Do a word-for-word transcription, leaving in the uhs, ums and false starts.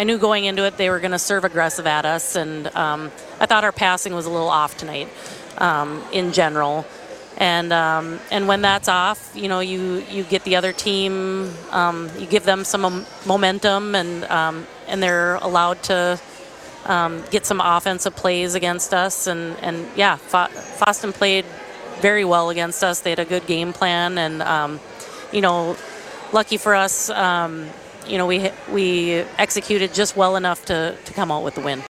I knew going into it they were going to serve aggressive at us, and um, I thought our passing was a little off tonight um, in general. And um, and when that's off, you know, you, you get the other team, um, you give them some mom- momentum, and um, and they're allowed to um, get some offensive plays against us. And, and yeah, Fo- Foston played very well against us. They had a good game plan, and um, you know, lucky for us, um, you know, we we executed just well enough to, to come out with the win.